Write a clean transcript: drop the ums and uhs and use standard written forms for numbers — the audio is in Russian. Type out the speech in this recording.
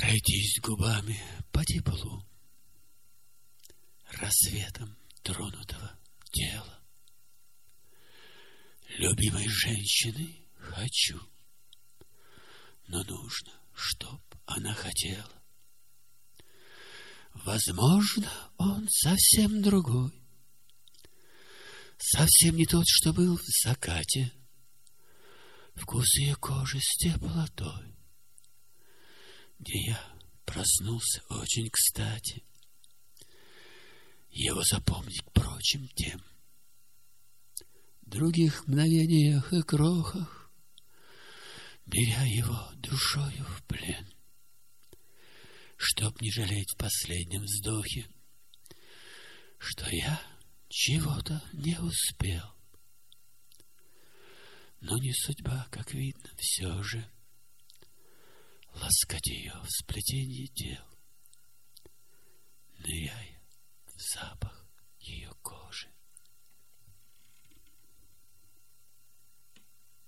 Пройтись губами по теплу рассветом тронутого тела. Любимой женщины хочу, но нужно, чтоб она хотела. Возможно, он совсем другой, совсем не тот, что был в закате. Вкус ее кожи с теплотой, где я проснулся очень кстати. Его запомнить прочим тем других мгновениях и крохах, беря его душою в плен, чтоб не жалеть в последнем вздохе, что я чего-то не успел. Но не судьба, как видно, все же ласкать ее в сплетении дел.